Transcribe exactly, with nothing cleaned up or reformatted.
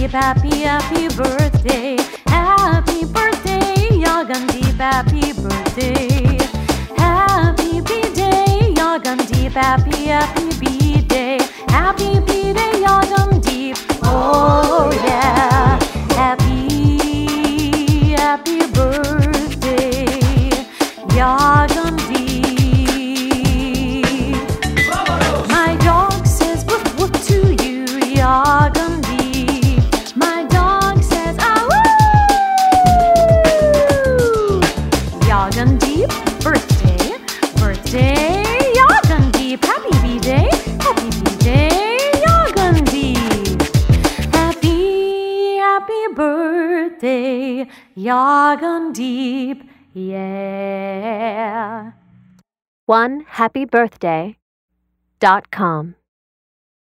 Yagandeep, happy, happy birthday. Happy birthday, Yagandeep, happy birthday. Happy B-Day, Yagandeep, happy, happy B-Day. Happy B-Day, Yagandeep, oh yeah. Happy, happy birthday, Yagandeep. My dog says woof woof to you, Yagandeep. My dog says ah woo. Yagandeep, birthday, birthday, Yagandeep. Happy B-Day, happy B-Day, Yagandeep. Happy, happy birthday, Yagandeep, yeah. one happy birthday dot com